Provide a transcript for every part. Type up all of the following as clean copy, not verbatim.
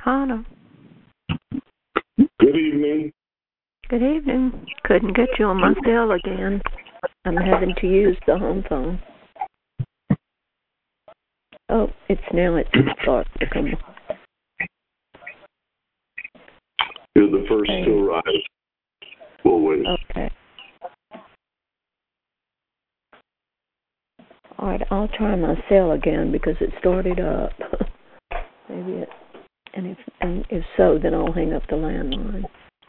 Hannah. Good evening. Good evening. Couldn't get you on my cell again. I'm having to use the home phone. Oh, it's starting to come on. You're the first to arrive. We'll wait. Okay. All right, I'll try my cell again because it started up. Maybe it, and if so, then I'll hang up the landline.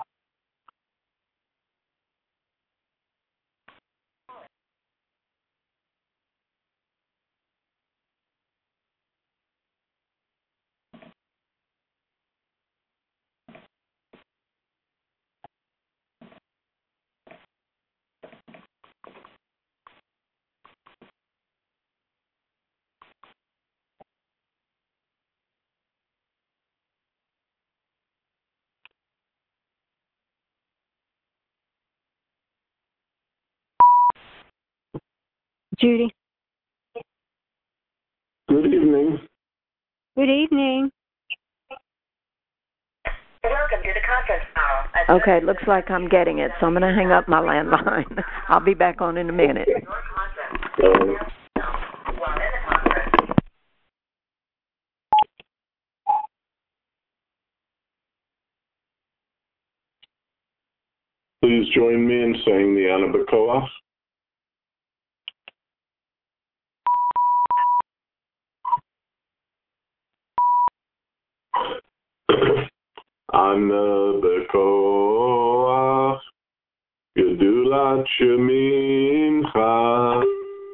Judy. Good evening. Good evening. Welcome to the conference call. Okay, looks like I'm getting it, so I'm going to hang up my landline. I'll be back on in a minute. Please join me in saying the Ana B'Koach. Ana B'Koach, Gedulat Shemincha,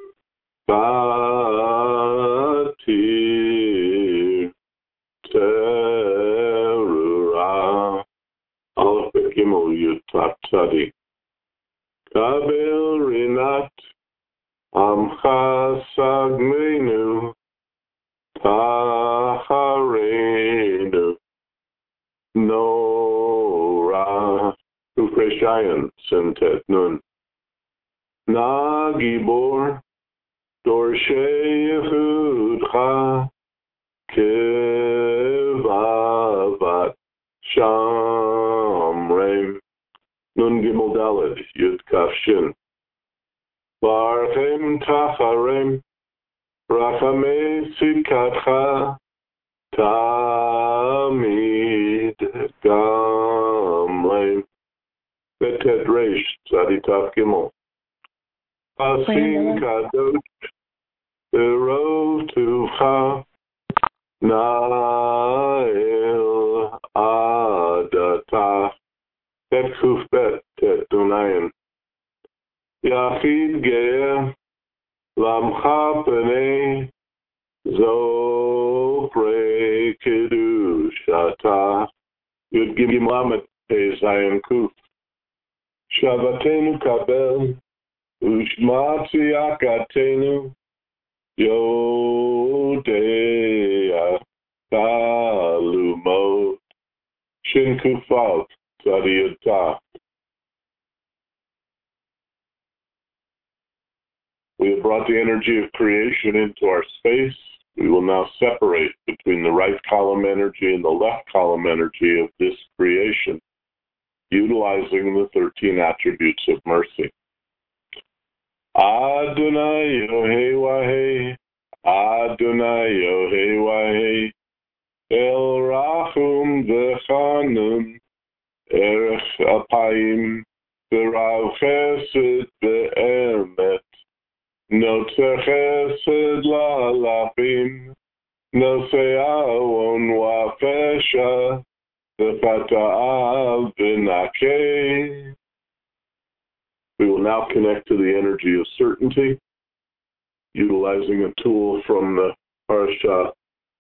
Batir Terura, Aleph Gimel Yud Tav Tzadi, Kabel Rinat Amcha Sagmenu Tachareinu Nora Ufreshayan Sentet Nun Na Gibor Dorshe Yehudcha Kevavat Shamrem Nun Gimel Dalet Yud Kaf Shin Barchem Tacharem Rachamei Sikatcha Tamid Gamlein Betet Reish Tzadi Tav Gimel Asin Kadosh Berov Tucha Nael Adata Bet Kuf Bet Tet Dunayin Yachid Ge'eh Lamcha Penei Zofre Kedushata Yud Gimel Lamed Pei Zayin Kuf Shavatenu Kabel Ushma Tziyakatenu Yodea Talumot Shin Kufav Tzadi Yud. We have brought the energy of creation into our space. We will now separate between the right column energy and the left column energy of this creation, utilizing the 13 attributes of mercy. Adonai Yohei Wahei, Adonai Yohei Wahei, El Rachum V'Chanun, Erech Apayim, V'Rav Chesed V'Emet, No Chesed La'alapim, No Se'awon Wa'fesha, V'Chata'av V'Nakeh. We will now connect to the energy of certainty, utilizing a tool from the Parsha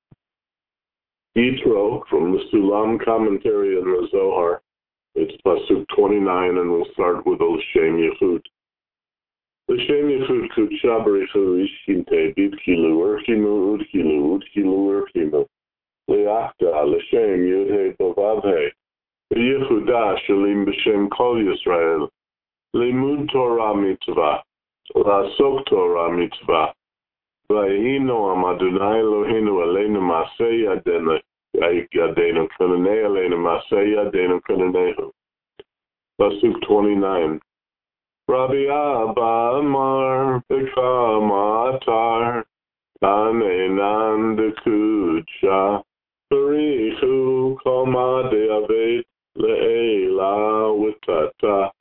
Yitro, from the Sulam commentary in the Zohar. It's Pasuk 29, and we'll start with L'Shem Yechud. L'Shem Yechud Kudsha B'Richu Ishkinte Bidkilu Urchimu Udkilu Udkilu Urchimu Le'achta L'Shem Yudhei Bavavhei V'Yechuda Shalim B'Shem Kol Yisrael Limud Torah Mitzvah La'asok Torah Mitzvah V'Yihino Am Adonai Eloheinu Aleinu Masei Yadenu Kunane Elena Masay Yadenu Kunanehu. Pasuk 29. Rabbi Abba Amar Bikama Atar Tanenan Dekucha Parihu Koma Deavet Le'ela Witata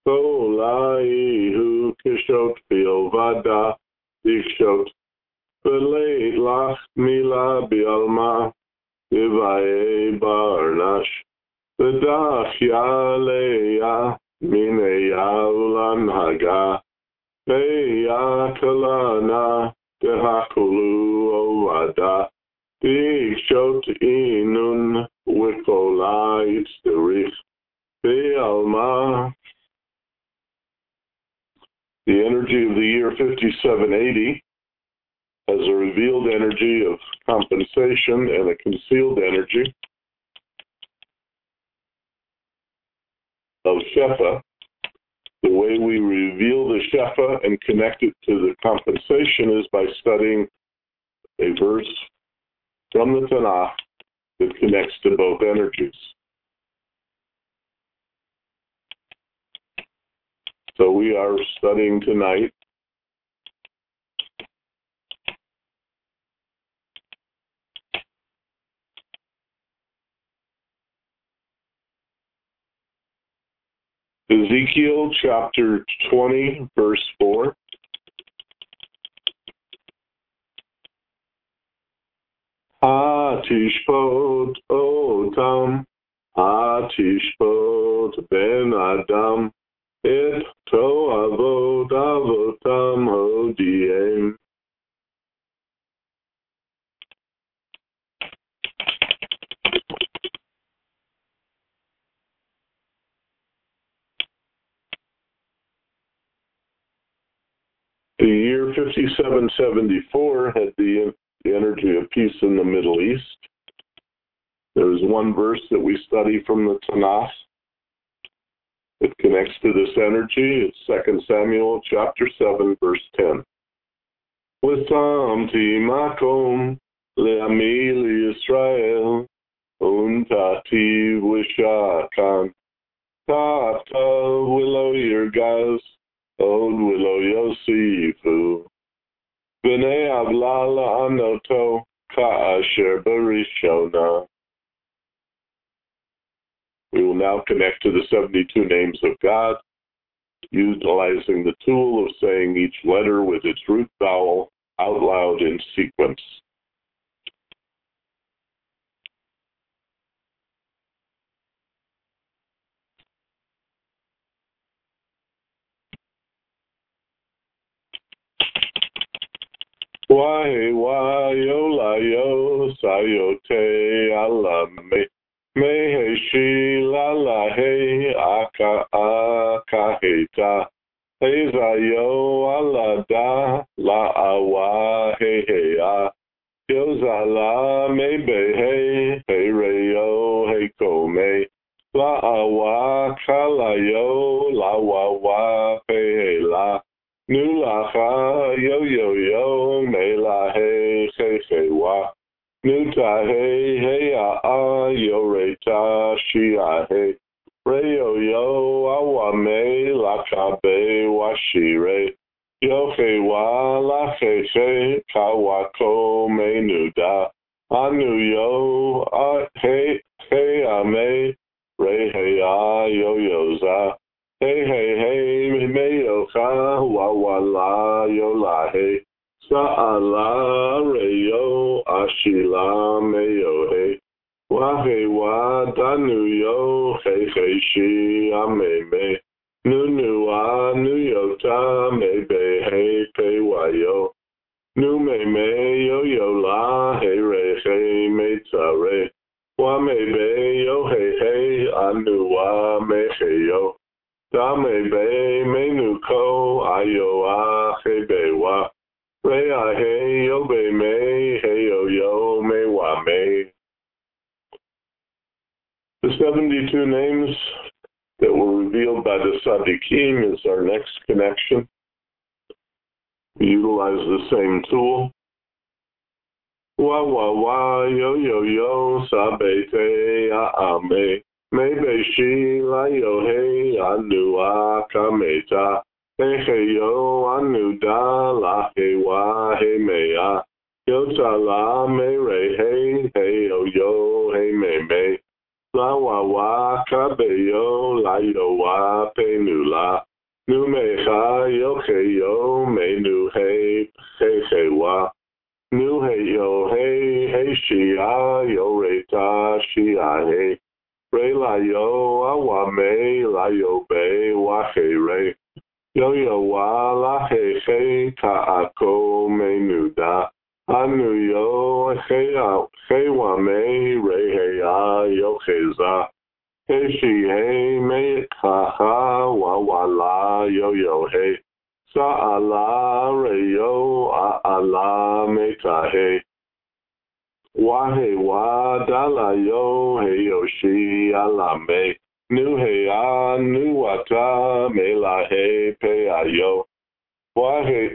Kolaihu Kishot Biovada Dikshot Beleit Lach Mila Bialma Divaye Barnash Bedach Yaleya Mineya Ulan Haga Beya Kalana Dehakulu Ovada Dikshot Inun Wikola Itzderich Bealma. The energy of the year 5780 has a revealed energy of compensation and a concealed energy of Shefa. The way we reveal the Shefa and connect it to the compensation is by studying a verse from the Tanakh that connects to both energies. So we are studying tonight Ezekiel chapter 20, verse 4. Ha-tishpot otam, ha-tishpot ben adam, et to'avot avotam hodiem. The year 5774 had the energy of peace in the Middle East. There is one verse that we study from the Tanakh that connects to this energy. It's 2 Samuel chapter 7, verse 10. Lisamti makom le'ami li'Yisrael untati v'shakan ta'ata willow yirgaz od willow yosifu v'nei avlala anoto ka'asher barishona. We will now connect to the 72 names of God, utilizing the tool of saying each letter with its root vowel out loud in sequence. Wahe wayo layo sayote alame meheshi lalahe aka akaheta hezayo alada la awa hehea yozala mebehe hereyo hekome la awa kalayo la wawa pehela Nulacha yo yo yo mela he he wa nuta he a yo reta shia he re yo yo awa me la kabe wa shire yo he wa la he kawako me nuda anu yo a he a me re he a yo yo za. Hey, hey, hey, meyo ka wawala yo la hey. Sa'ala reyo ashila meyo hey. Wahe wa danu yo hey hey shi ameme. Nunu wa nu yo ta mebe hey pe wayo. Nu me yo yo la hey re hey me tare. Wa mebe yo hey hey anu wa me hey yo. Dame be menuko ayo a hebe wa re a he yo be me he yo yo me wa me. The 72 names that were revealed by the Sadiqim is our next connection. We utilize the same tool. Wa wa wa yo yo yo sabete ame. Maybe she la yo hey anu akameta. Hey hey yo anu da la hey wa hey mea. Yo ta la me re hey hey yo hey me. La wa wa kabe yo la yo wa pe nu la. Nu me ha yo hey yo me nu hey hey wa. Nu hey yo hey she yo re ta she hey. Re la yo awa me la yo be wa he re. Yo yo wa la he ka ako me nu da. Anu yo he wa me re he yo he za. He she me ha wa la yo he. Sa ala re yo ala me ka he. Wa he wa da la yo he yo shi ala me. Nu he nu wata me la he pe a yo. Wa he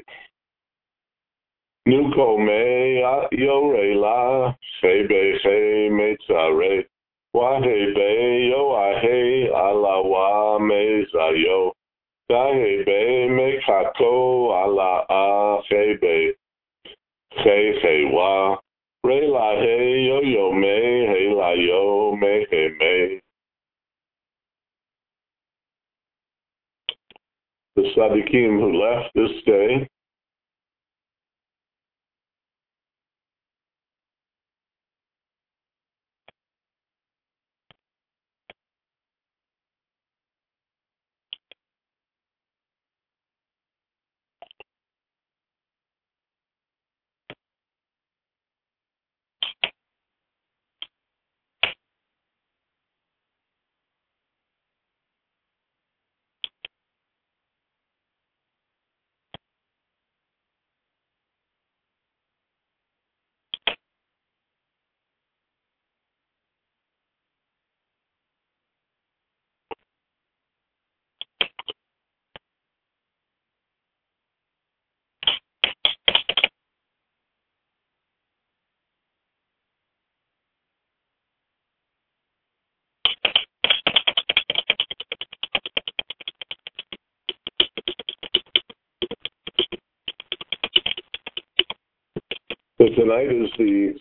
nu ko me yo re la be me tsa re. Wa he be yo a he ala wa me za yo. Da he be me kako ala a he wa. Re la he yo me he la yo me he me. The Sadiqim who left this day. So tonight is the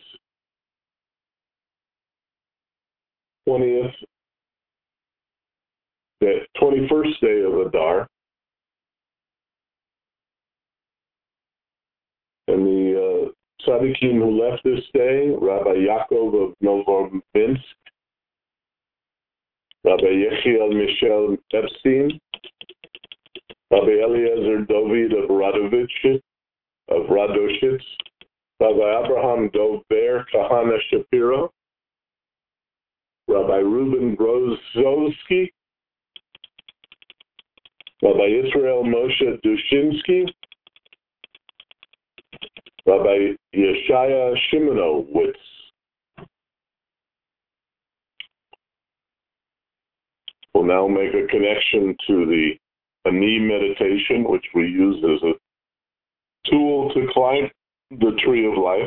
21st day of Adar. And the Tzaddikim who left this day, Rabbi Yaakov of Novominsk, Rabbi Yechiel Michel Epstein, Rabbi Eliezer David of Radoshitz, Rabbi Abraham Dover Kahana Shapiro, Rabbi Reuben Grozowski, Rabbi Israel Moshe Dushinsky, Rabbi Yeshaya Shimonowitz. We'll now make a connection to the Ani meditation, which we use as a tool to climb the tree of life.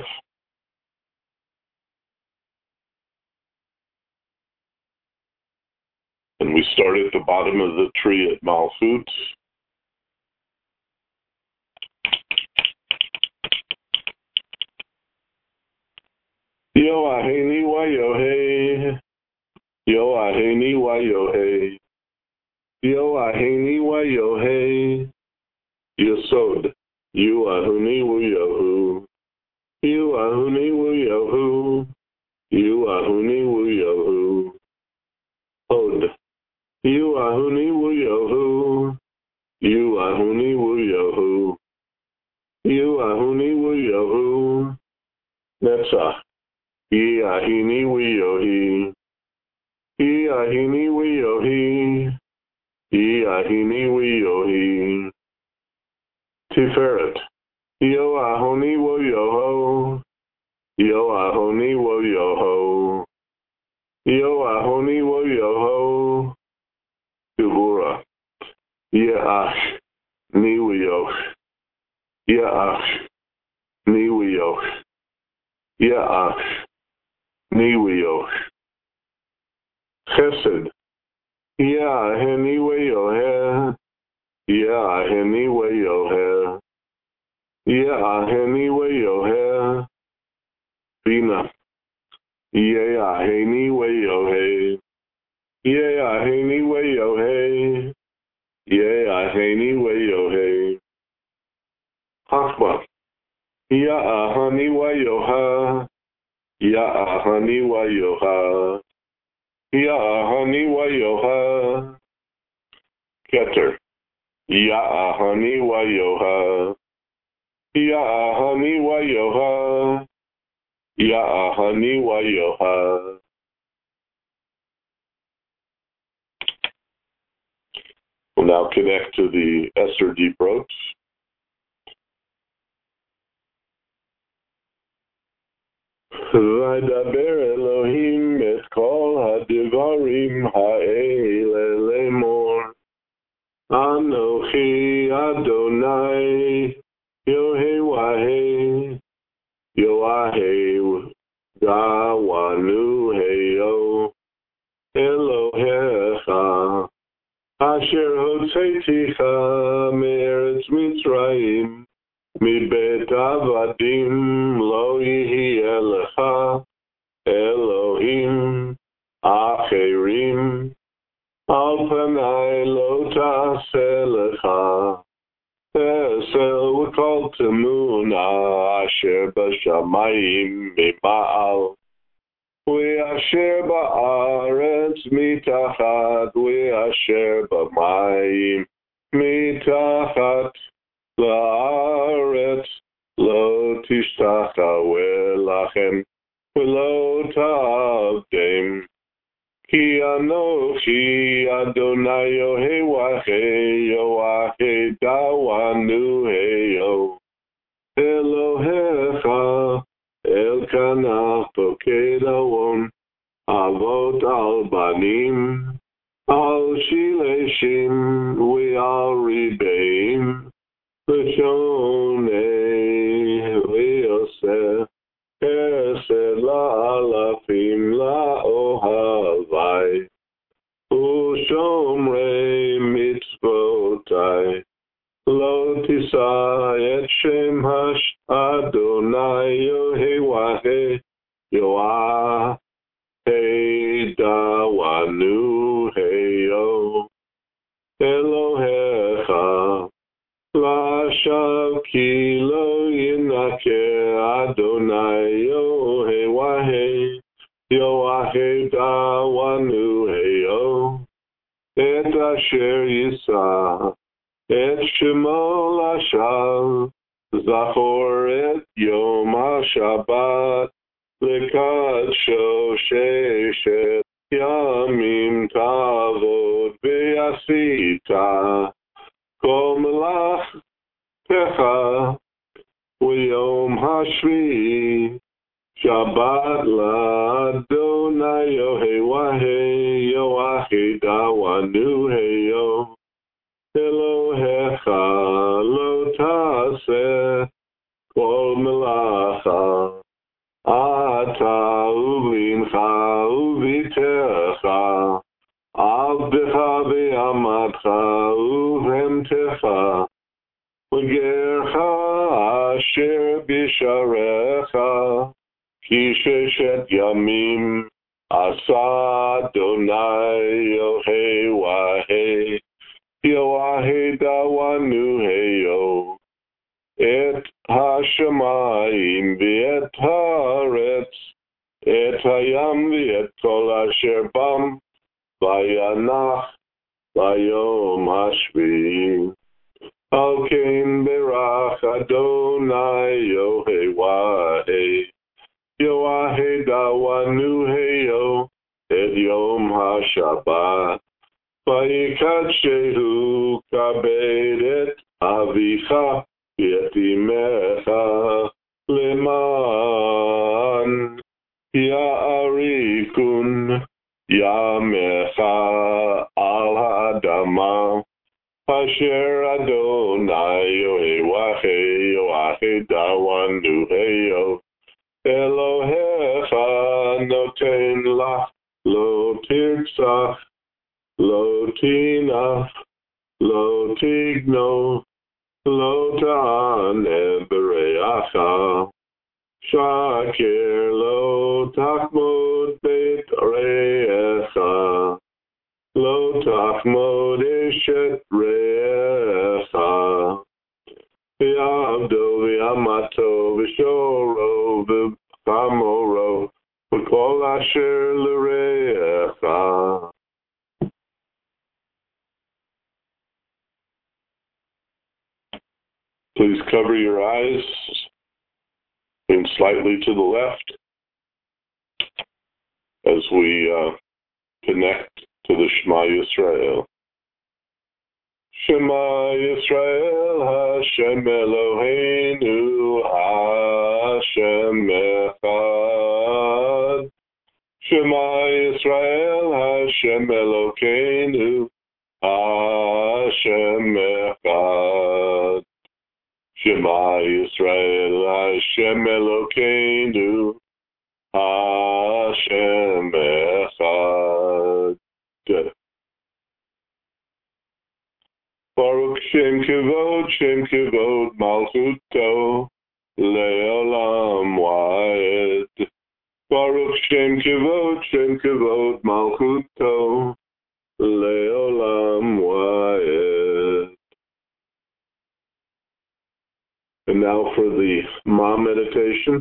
And we start at the bottom of the tree at Malchut. Yo aheni wa yo hey. Yo aheni wa yo hey. Yo aheni wa yo hey. Yesod. You ahuni wu yohu. You ahuni wu yohu. You ahuni wu yohu. Od. You ahuni wu yohu. You ahuni wu yohu. You ahuni wu yohu. Netzach. Ye ahini wu yohi. Ye ahini wu yohi. Ye ahini wu yohi. Tiferet. Yo ahoni wo yoho. Yo ahoni wo yoho. Yo ahoni wo yoho. Gevura. Yeach ni wo yoch. Yeach ni wo yoch. Ya'ach Niweo Chesed Ya'aniweo Ya'aniweo Ya'aniweo Bina Ya'aniweo Ya'aniweo Ya'aniweo Hakma Ya'aniweo Ya'aniweo Ya'aniweo Keter Ya'aniweo Ya'aniweo Ya'aniweo. We'll now connect to the Esther deep ropes. V'daber Elohim et kol hadivarim ha'ele lemor. Anochi Adonai Yohei Yoahei Gawanu Heyo Elohecha Asher Hotzeiticha Me'eretz Mitzrayim Mibet Avadim Lo Yihiyeh Lecha Elohim Acherim Al Panai Lo Ta'aseh Lecha Esel V'kol Temuna Asher B'Shamayim Mima'al V'asher Ba'aretz Mitachat V'asher B'mayim Mitachat La'aretz Lo Tishtachaweh Lachem V'lo Ta'avdem Ki Anochi Adonai Yohei Dawanu Heyo Elohecha Elkanah Poked Awon Avot Al Banim Al Shileshim Ve'al Ribeim V'shonei V'yosef Esed La'alafim La'ohavai U'shomrei mitzvotai Lo tisa et shem hash Adonai Yohei Yoahei Dawanu Heyo Elohecha Lashav ki lo yinakeh Adonai Yoahei Dawanu Heyo Et asher yisa Et shemo lashav Zachor et yom HaShabbat Lekadsho sheshet Yamim tavod V'yasita Kol melachtecha V'yom hashvi Shabbat la'Adonai Yoahei Dawanu Heyo Elohecha lo ta'aseh kol melacha Ata uvlincha uvitecha Avdecha ve'amadcha uvemtecha V'gercha asher bisharecha Ki sheshet yamim asa Adonai Yoahei Dawanu Heyo Et hashamayim v'et haaretz Et hayam v'et kol asher bam Vayanach vayom hashvi Al kein berach Adonai Yoahei Dawanu Heyo Et yom HaShabbat Vayikadshehu kabed et avicha et imecha leman ya'arikun yamecha al ha'adama asher Adonai Yoahei Dawanu Heyo Elo Elohecha noten lach, lo tirtzach, lo tinach, lo tigno, lo ta'aneh bereacha. Shakir lo tachmod beit re'echa, lo tachmod eshet re'echa. V'yavdo v'yamato v'shoro v'chamoro v'kol asher l're'echa. Please cover your eyes and slightly to the left as we connect to the Shema Yisrael. Shema Yisrael, Hashem Eloheinu, Hashem Echad. Shema Yisrael, Hashem Elokeinu, Hashem Echad. Shema Yisrael, Hashem Elokeinu, Hashem Echad. Good. Baruch Shem Kivod, Malchuto, Le'olam Wa'ed. Baruch Shem Kivod, Malchuto, Le'olam Wa'ed. And now for the Ma meditation.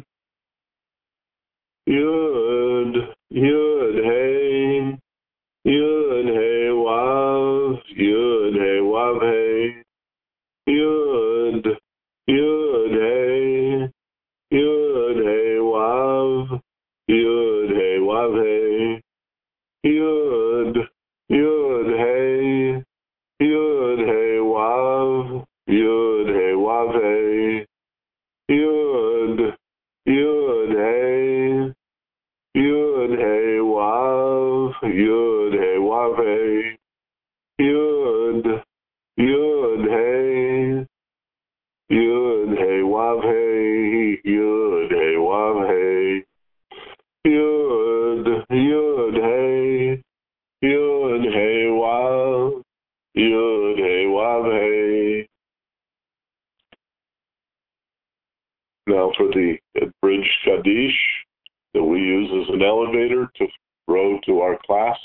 Yud, Yud, Hey, Yud, Hey, Wav, Yud, Hey, Wav, Hey, Yud, Yud, Hey, Yud, Hey, Wav, Yud, Hey, Wav, Hey, Yud, Yud, Hey, Yud, Hey, Wav, Yud, Hey, Wav, Hey, Yud, Yud, Hey, Yud, Hey, Wav, Yud, Hey, Wav, Hey, Yud, Yud, Hey, Yud, Hey, Wav, Hey, Yud, Hey, Wav, Hey, Yud, Yud, Hey, Yud, Hey, Wav, Yud, Hey, Wav, Hey. Now for the Bridge Kaddish that we use as an elevator to row to our class.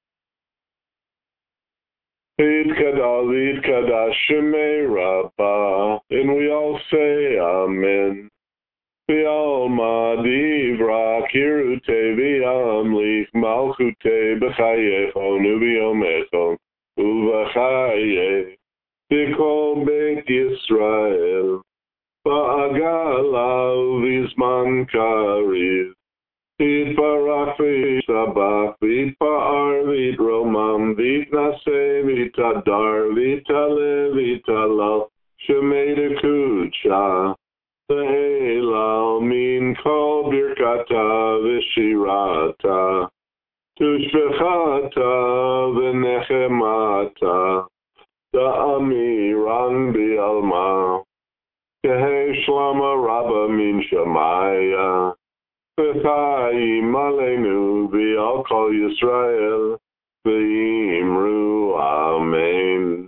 Yitkadash Shemei Rabbah, and we all say Amen. V'alma divra kirute v'amlich malchute b'chayechon u'b'yomechon u'v'chaye v'kol beit Yisrael v'agala v'zman kariv v'itbarach v'yitabach v'itpa'ar v'yitromam v'yitnaseh v'yitadar v'yitale v'yitalal shemei dekucha Tehilal min kol birkata v'shirata tushvechata v'nechemata da'amiran bi'alma Kehei shlama rabba min shamaya v'chayim aleinu v'al kol Yisrael v'yimru amen.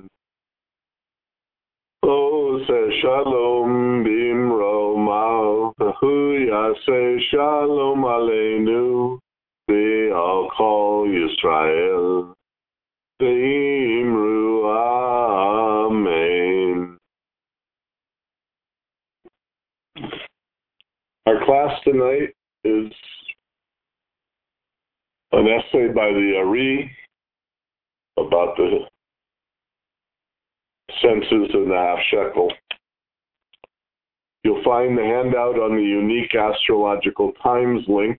Oh, say shalom bimro mal, hu yaseh shalom aleinu, v'al kol Yisrael, v'yimru amen. Our class tonight is an essay by the Ari about the senses and the half shekel. You'll find the handout on the Unique Astrological Times link,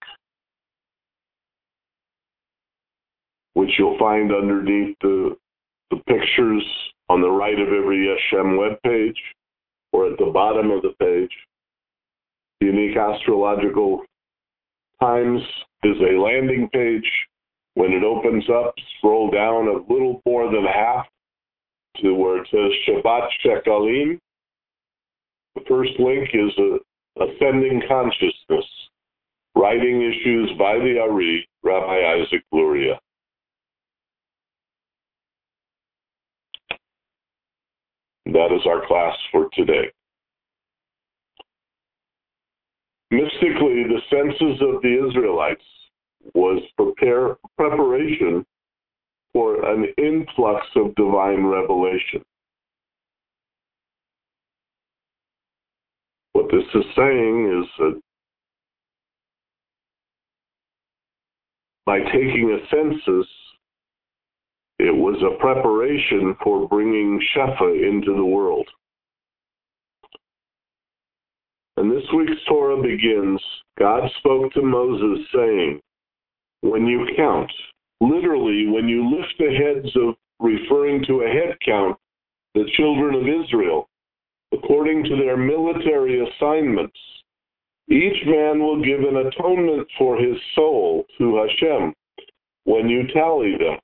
which you'll find underneath the pictures on the right of every Yeshem webpage or at the bottom of the page. The Unique Astrological Times is a landing page. When it opens up, scroll down a little more than half to where it says Shabbat Shekalim. The first link is Ascending Consciousness, Writing issues by the Ari, Rabbi Isaac Luria. That is our class for today. Mystically, the census of the Israelites was preparation for an influx of divine revelation. What this is saying is that by taking a census, it was a preparation for bringing Shefa into the world. And this week's Torah begins, God spoke to Moses saying, when you count, literally when you lift the heads of, referring to a head count, the children of Israel, according to their military assignments, each man will give an atonement for his soul to Hashem when you tally them.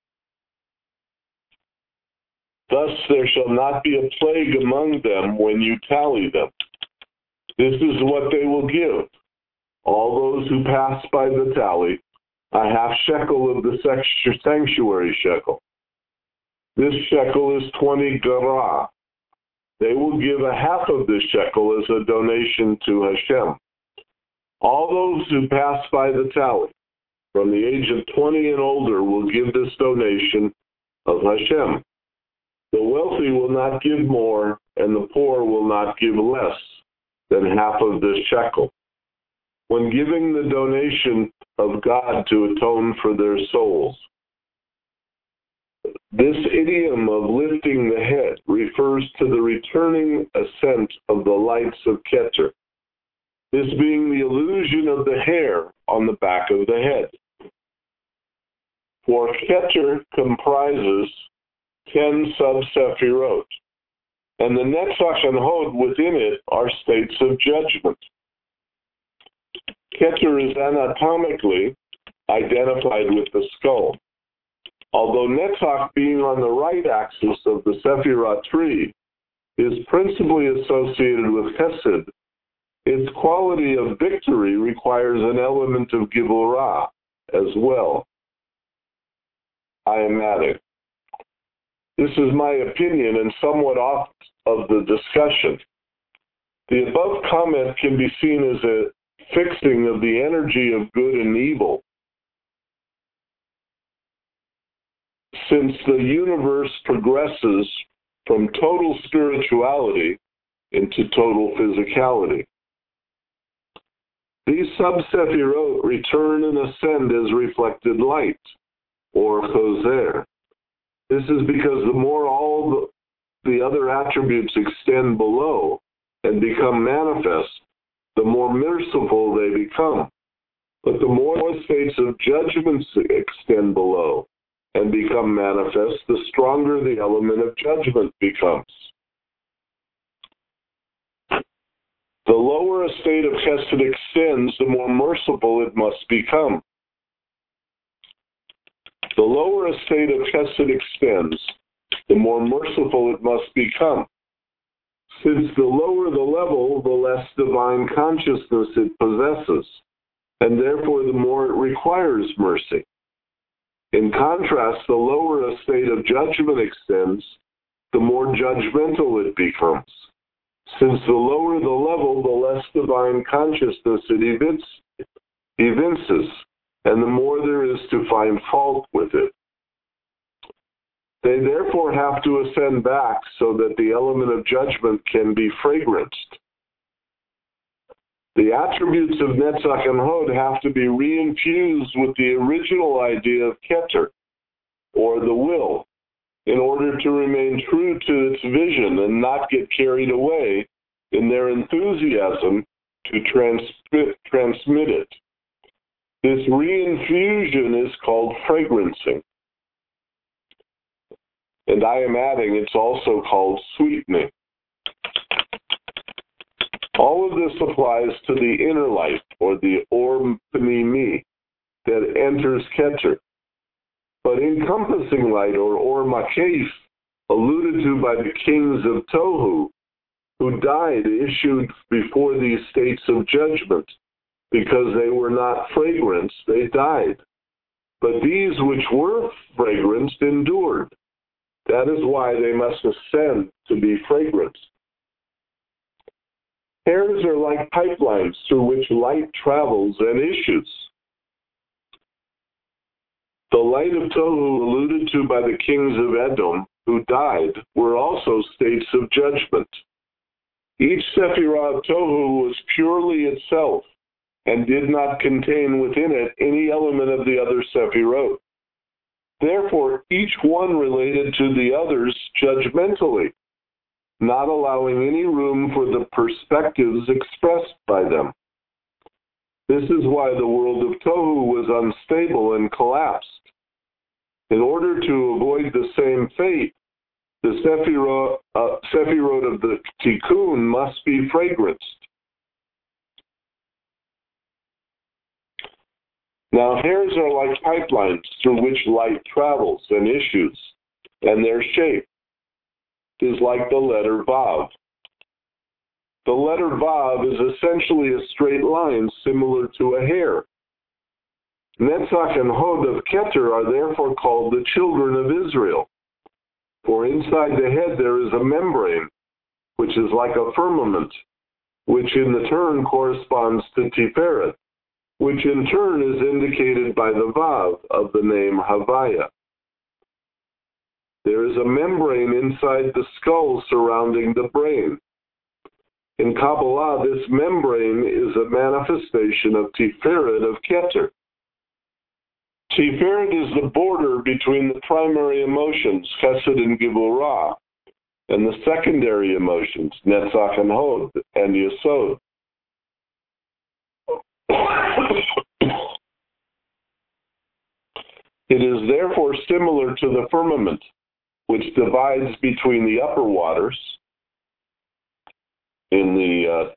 Thus there shall not be a plague among them when you tally them. This is what they will give. All those who pass by the tally, a half shekel of the sanctuary shekel. This shekel is 20 gerah. They will give a half of this shekel as a donation to Hashem. All those who pass by the tally, from the age of 20 and older, will give this donation of Hashem. The wealthy will not give more, and the poor will not give less than half of this shekel. When giving the donation of God to atone for their souls, this idiom of lifting the head refers to the returning ascent of the lights of Keter, this being the illusion of the hair on the back of the head. For Keter comprises 10 sub-sephirot, and the Netzach and Hod within it are states of judgment. Keter is anatomically identified with the skull. Although Netzach, being on the right axis of the Sephirah tree, is principally associated with Chesed, its quality of victory requires an element of Gevurah as well. I am adding. This is my opinion and somewhat off of the discussion. The above comment can be seen as a fixing of the energy of good and evil, since the universe progresses from total spirituality into total physicality. These sub-sephirot return and ascend as reflected light, or choser. This is because the more all the other attributes extend below and become manifest, the more merciful they become. But the more states of judgments extend below and become manifest, the stronger the element of judgment becomes. The lower a state of chesed extends, the more merciful it must become. The lower a state of chesed extends, the more merciful it must become. Since the lower the level, the less divine consciousness it possesses, and therefore the more it requires mercy. In contrast, the lower a state of judgment extends, the more judgmental it becomes. Since the lower the level, the less divine consciousness it evinces, and the more there is to find fault with it. They therefore have to ascend back so that the element of judgment can be fragranced. The attributes of Netzach and Hod have to be reinfused with the original idea of Keter, or the will, in order to remain true to its vision and not get carried away in their enthusiasm to transmit it. This reinfusion is called fragrancing. And I am adding, it's also called sweetening. All of this applies to the inner life, or the Or Pnimi, that enters Keter. But encompassing light, or Or Makef, alluded to by the kings of Tohu, who died issued before these states of judgment, because they were not fragranced, they died. But these which were fragranced endured. That is why they must ascend to be fragranced. Hairs are like pipelines through which light travels and issues. The light of Tohu alluded to by the kings of Edom who died were also states of judgment. Each Sephirah of Tohu was purely itself and did not contain within it any element of the other Sephirot. Therefore, each one related to the others judgmentally, not allowing any room for the perspectives expressed by them. This is why the world of Tohu was unstable and collapsed. In order to avoid the same fate, the Sephirot of the Tikkun must be fragranced. Now, hairs are like pipelines through which light travels and issues, and their shape is like the letter Vav. The letter Vav is essentially a straight line similar to a hair. Netzach and Hod of Keter are therefore called the children of Israel. For inside the head there is a membrane, which is like a firmament, which in turn corresponds to Tiferet, which in turn is indicated by the Vav of the name Havaya. There is a membrane inside the skull surrounding the brain. In Kabbalah, this membrane is a manifestation of Tiferet of Keter. Tiferet is the border between the primary emotions, Chesed and Gevurah, and the secondary emotions, Netzach and Hod, and Yesod. It is therefore similar to the firmament, which divides between the upper waters, in the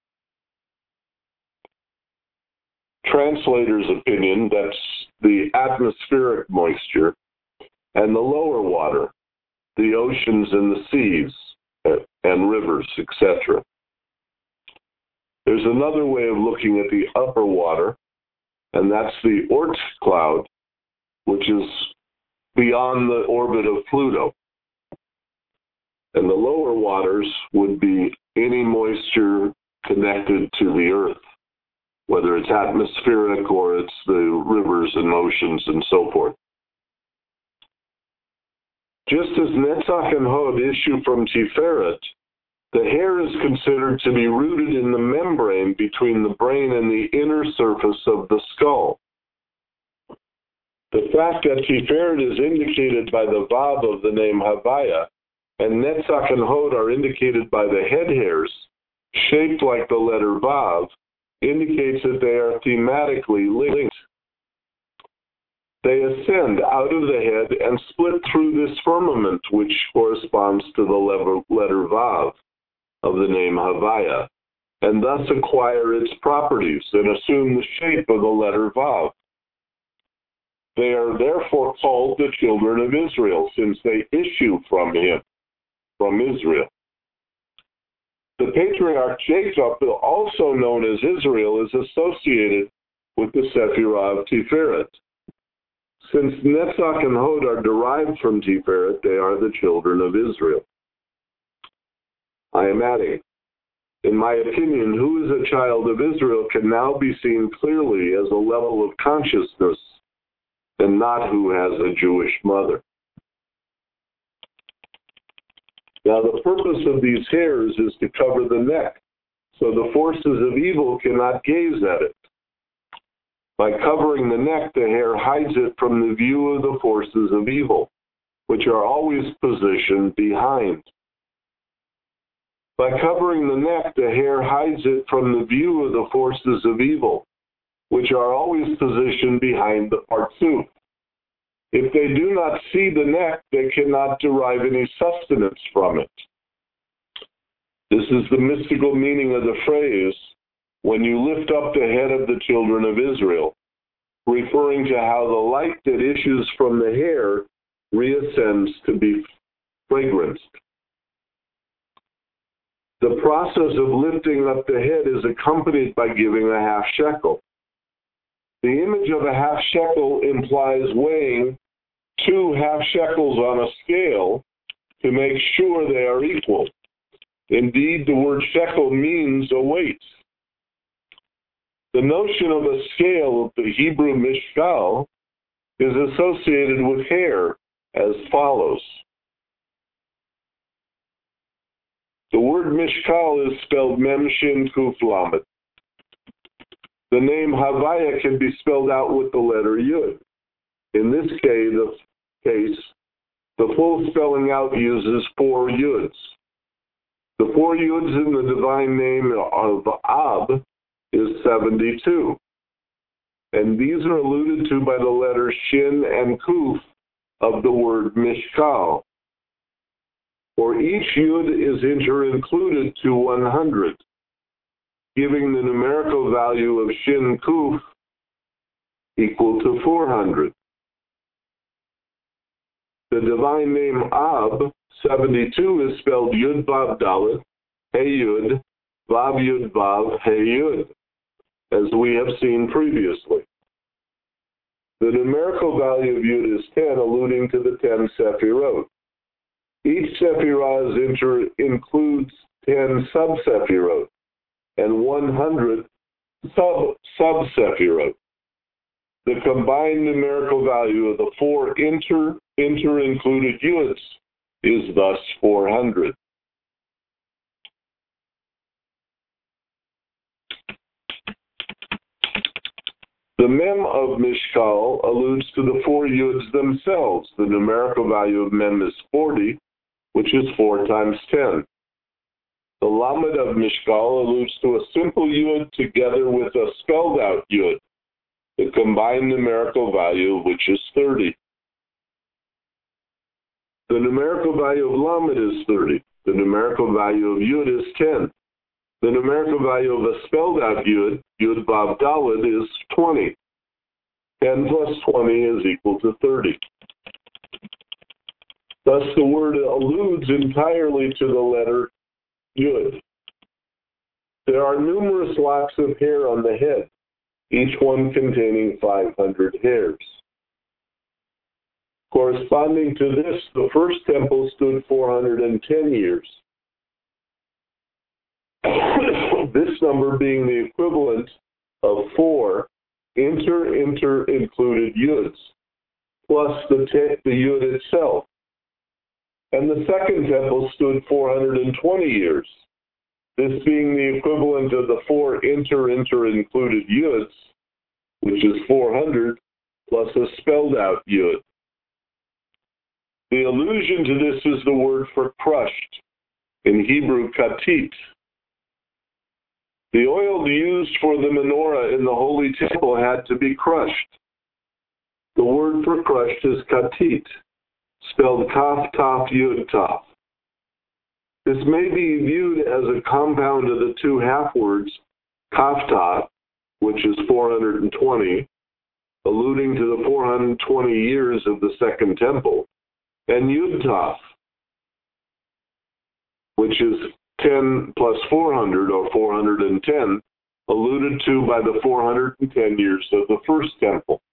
translator's opinion, that's the atmospheric moisture, and the lower water, the oceans and the seas and rivers, etc. There's another way of looking at the upper water, and that's the Oort cloud, which is beyond the orbit of Pluto. And the lower waters would be any moisture connected to the earth, whether it's atmospheric or it's the rivers and oceans and so forth. Just as Netzach and Hod issue from Tiferet, the hair is considered to be rooted in the membrane between the brain and the inner surface of the skull. The fact that Tiferet is indicated by the Vav of the name Havaya, and Netzach and Hod are indicated by the head hairs, shaped like the letter Vav, indicates that they are thematically linked. They ascend out of the head and split through this firmament, which corresponds to the letter Vav of the name Havaya, and thus acquire its properties and assume the shape of the letter Vav. They are therefore called the children of Israel, since they issue from Israel. The patriarch Jacob, also known as Israel, is associated with the Sephirah of Tiferet. Since Netzach and Hod are derived from Tiferet, they are the children of Israel. I am adding, in my opinion, who is a child of Israel can now be seen clearly as a level of consciousness and not who has a Jewish mother. Now, the purpose of these hairs is to cover the neck, so the forces of evil cannot gaze at it. By covering the neck, the hair hides it from the view of the forces of evil, which are always positioned behind. By covering the neck, the hair hides it from the view of the forces of evil, which are always positioned behind the partsuf. If they do not see the neck, they cannot derive any sustenance from it. This is the mystical meaning of the phrase, when you lift up the head of the children of Israel, referring to how the light that issues from the hair reascends to be fragranced. The process of lifting up the head is accompanied by giving a half shekel. The image of a half shekel implies weighing 2 half shekels on a scale to make sure they are equal. Indeed, the word shekel means a weight. The notion of a scale of the Hebrew mishkal is associated with hair as follows. The word mishkal is spelled mem shin kuf lamed. The name Havaya can be spelled out with the letter Yud. In this case, the full spelling out uses 4 Yuds. The 4 Yuds in the divine name of Ab is 72. And these are alluded to by the letters Shin and Kuf of the word Mishkal. For each Yud is inter-included to 100, giving the numerical value of Shin Kuf equal to 400. The divine name Ab, 72, is spelled Yud Vav Dalet, Hey Yud, Vav Yud Vav, Hey Yud, as we have seen previously. The numerical value of Yud is 10, alluding to the 10 Sephirot. Each Sephirah includes 10 sub-Sephirot and 100 sub-Sephirot. The combined numerical value of the 4 inter-included Yuds is thus 400. The mem of Mishkal alludes to the 4 Yuds themselves. The numerical value of mem is 40, which is 4 times 10. The lamed of Mishkal alludes to a simple Yud together with a spelled out Yud, the combined numerical value of which is 30. The numerical value of lamed is 30. The numerical value of Yud is 10. The numerical value of a spelled out Yud, Yud Vav Dalet, is 20. 10 plus 20 is equal to 30. Thus, the word alludes entirely to the letter Yud. There are numerous locks of hair on the head, each one containing 500 hairs. Corresponding to this, the first temple stood 410 years. This number being the equivalent of 4 inter-included Yuds, plus the Yud itself. And the second temple stood 420 years, this being the equivalent of the 4 inter-included Yuds, which is 400, plus a spelled-out Yud. The allusion to this is the word for crushed, in Hebrew katit. The oil used for the menorah in the Holy Temple had to be crushed. The word for crushed is katit, spelled kaf taf yud taf. This may be viewed as a compound of the 2 half words kaftat, which is 420, alluding to the 420 years of the Second Temple, and yud taf, which is 10 plus 400, or 410, alluded to by the 410 years of the First Temple.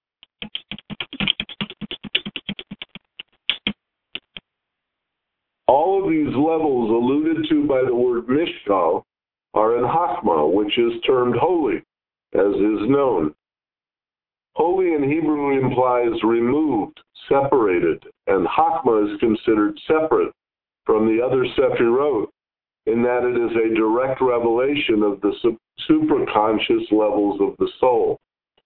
All of these levels alluded to by the word Mishkal are in Hakma, which is termed holy, as is known. Holy in Hebrew implies removed, separated, and Hakma is considered separate from the other Sephirot, in that it is a direct revelation of the supraconscious levels of the soul.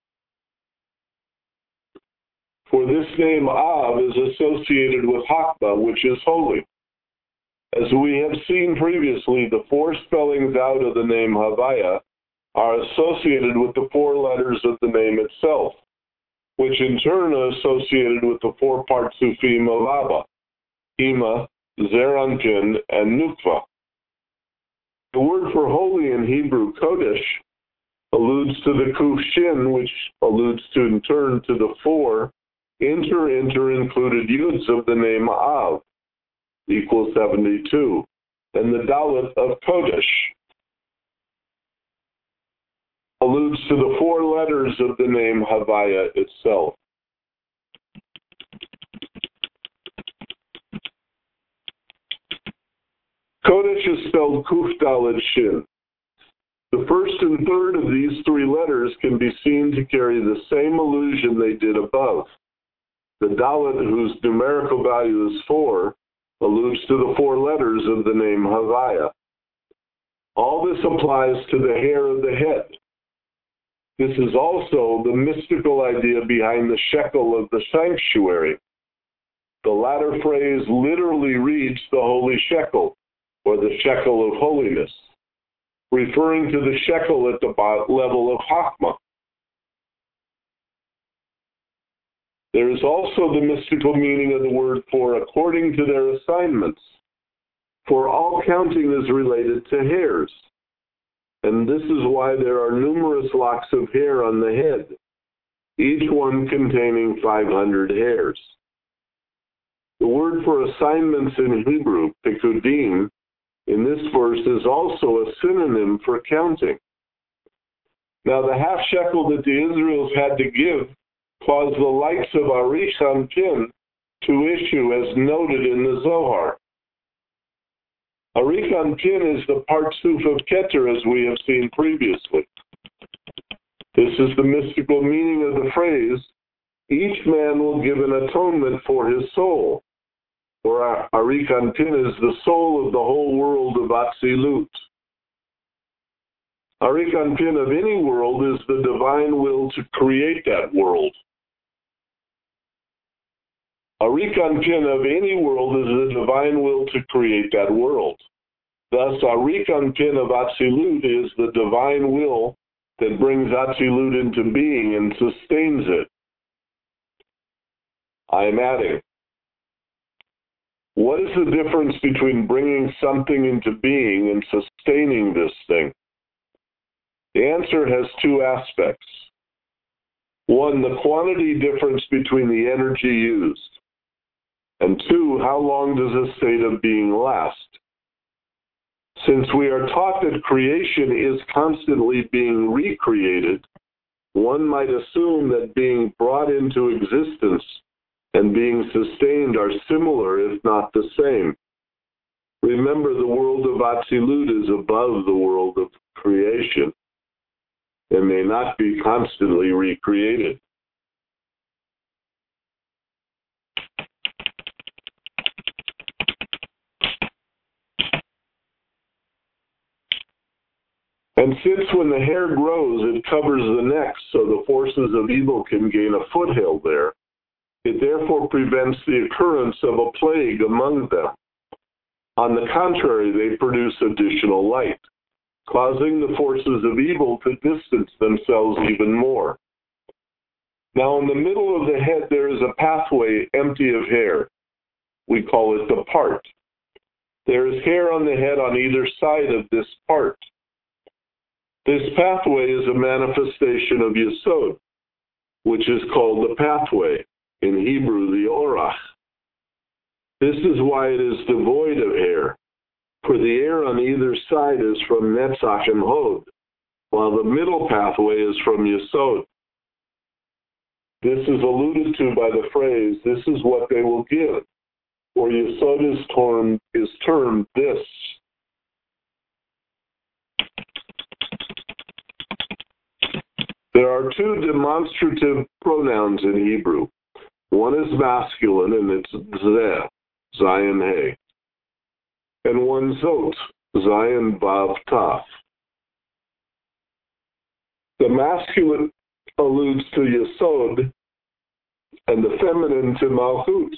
For this name Av is associated with Hakma, which is holy. As we have seen previously, the 4 spellings out of the name Havaya are associated with the 4 letters of the name itself, which in turn are associated with the 4 partsufim of Abba, Ima, Zeranpin, and Nukva. The word for holy in Hebrew, Kodesh, alludes to the Kuf Shin, which alludes to in turn to the 4 inter-included Yuds of the name Av, equals 72. and the Dalet of Kodesh alludes to the four letters of the name Havaya itself. Kodesh is spelled Kuf Dalet Shin. The first and third of these three letters can be seen to carry the same allusion they did above. The Dalet, whose numerical value is 4, alludes to the four letters of the name Havaya. All this applies to the hair of the head. This is also the mystical idea behind the shekel of the sanctuary. The latter phrase literally reads the holy shekel, or the shekel of holiness, referring to the shekel at the level of Chachma. There is also the mystical meaning of the word for according to their assignments, for all counting is related to hairs, and this is why there are numerous locks of hair on the head, each one containing 500 hairs. The word for assignments in Hebrew, pikudim, in this verse is also a synonym for counting. Now, the half shekel that the Israelites had to give caused the likes of Arich Anpin to issue as noted in the Zohar. Arich Anpin is the Partsuf of Keter, as we have seen previously. This is the mystical meaning of the phrase, each man will give an atonement for his soul. For Arich Anpin is the soul of the whole world of Atzilut. Arich Anpin of any world is the divine will to create that world. Arich Anpin of any world is the divine will to create that world. Thus, Arich Anpin of Atzilut is the divine will that brings Atzilut into being and sustains it. I am adding, what is the difference between bringing something into being and sustaining this thing? The answer has two aspects. One, the quantity difference between the energy used. And two, how long does a state of being last? Since we are taught that creation is constantly being recreated, one might assume that being brought into existence and being sustained are similar, if not the same. Remember, the world of Atzilut is above the world of creation and may not be constantly recreated. And since when the hair grows, it covers the neck so the forces of evil can gain a foothold there, it therefore prevents the occurrence of a plague among them. On the contrary, they produce additional light, causing the forces of evil to distance themselves even more. Now, in the middle of the head, there is a pathway empty of hair. We call it the part. There is hair on the head on either side of this part. This pathway is a manifestation of Yesod, which is called the pathway, in Hebrew, the Orach. This is why it is devoid of hair, for the hair on either side is from Netzach and Hod, while the middle pathway is from Yesod. This is alluded to by the phrase, this is what they will give, for Yesod is termed this. There are two demonstrative pronouns in Hebrew. One is masculine, and it's zeh, Zion Hey. And one zot, Zion Vav Taf. The masculine alludes to Yesod, and the feminine to Malchut.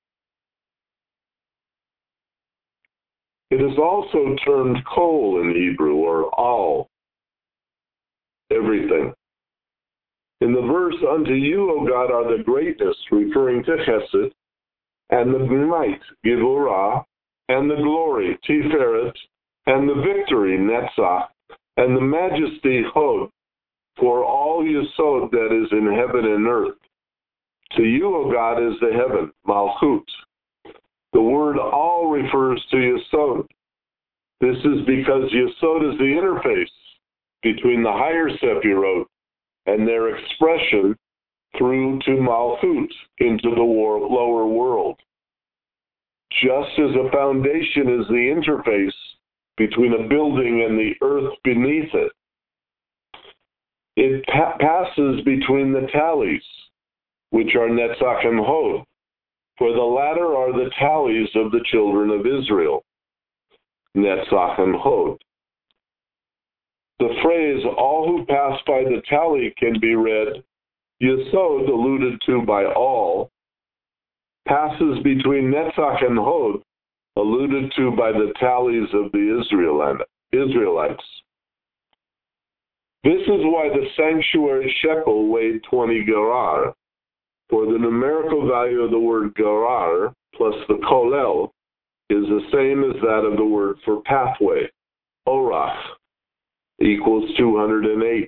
It is also termed kol in Hebrew, or all, everything. In the verse, unto you, O God, are the greatness, referring to Chesed, and the might, Gevurah, and the glory, Tiferet, and the victory, Netzach, and the majesty, Hod, for all Yesod that is in heaven and earth. To you, O God, is the heaven, Malchut. The word all refers to Yesod. This is because Yesod is the interface between the higher Sephirot and their expression through to Malchut, into the lower world. Just as a foundation is the interface between a building and the earth beneath it, it passes between the tallies, which are Netzach and Hod, for the latter are the tallies of the children of Israel, Netzach and Hod. The phrase, all who pass by the tally, can be read, Yesod, alluded to by all, passes between Netzach and Hod, alluded to by the tallies of the Israelites. This is why the sanctuary shekel weighed 20 gerar, for the numerical value of the word gerar plus the kolel is the same as that of the word for pathway, orach, equals 208.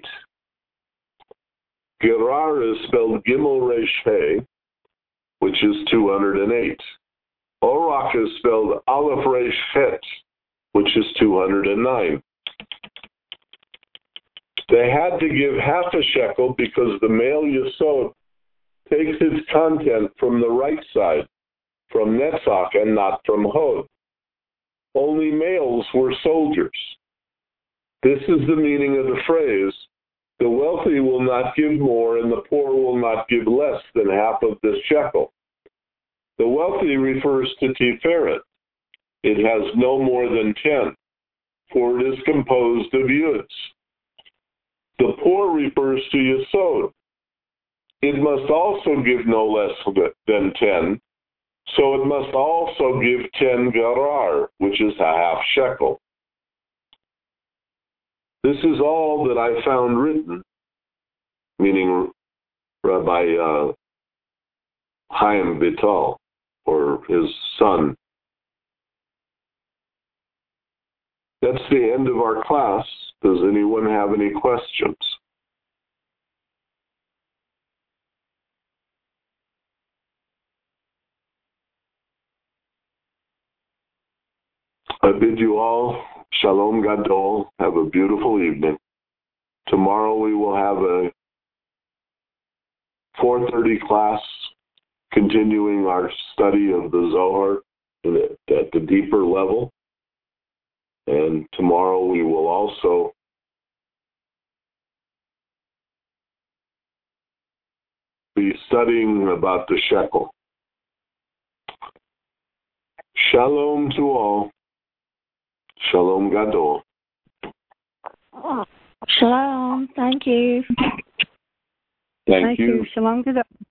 Gerar is spelled Gimel Resh He, which is 208. Orach is spelled Aleph Resh Het, which is 209. They had to give half a shekel because the male Yesod takes its content from the right side, from Netzach, and not from Hod. Only males were soldiers. This is the meaning of the phrase, the wealthy will not give more and the poor will not give less than half of this shekel. The wealthy refers to Tiferet. It has no more than 10, for it is composed of yuds. The poor refers to Yesod. It must also give no less than 10, so it must also give 10 gerar, which is a half shekel. This is all that I found written, meaning Rabbi Chaim Vital, or his son. That's the end of our class. Does anyone have any questions? I bid you all Shalom Gadol. Have a beautiful evening. Tomorrow we will have a 4:30 class continuing our study of the Zohar at the deeper level. And tomorrow we will also be studying about the shekel. Shalom to all. Shalom Gadol. Shalom. Thank you. Thank you. Shalom Gadol.